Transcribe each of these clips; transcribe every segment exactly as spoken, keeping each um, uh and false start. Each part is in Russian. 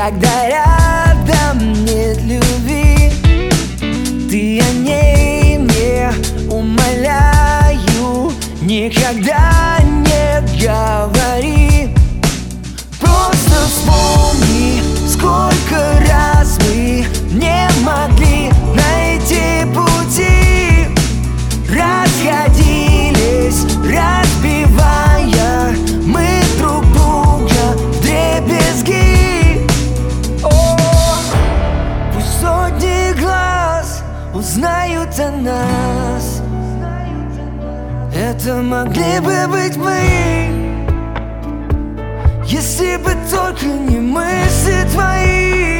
когда рядом нет любви. Ты о ней мне умоляю, никогда не говори. Просто вспомни, сколько раз мы не могли найти пути, расходились, разбивая мы друг друга вдребезги. О, пусть сотни глаз узнают о нас, это могли бы быть мы, если бы только не мысли твои.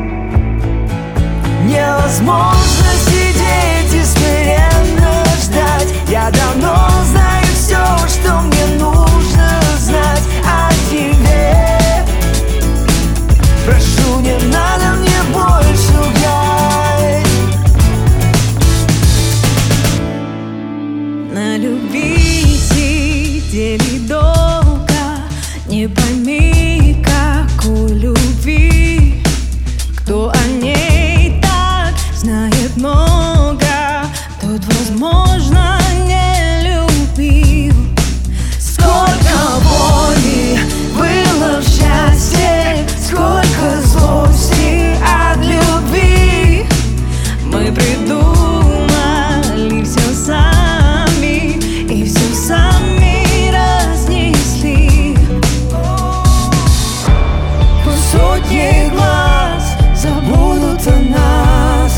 Невозможно сидеть и смиренно ждать. Я давно знаю все, что мне нужно знать о тебе. Прошу, не надо мне больше лгать. На любви сидели долго, не пойми, какой любви. Кто о ней так знает много, тот, возможно, не любил. Сколько боли было в счастье, сколько злости от любви. Мы придумали все сами и все сами разнесли. Сотни глаз забудут о нас,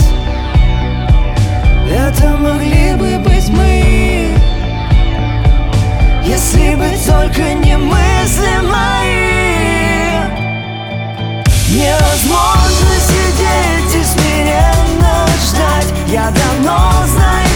это могли бы быть мы, если бы только не мысли мои. Невозможно сидеть и смиренно ждать. Я давно знаю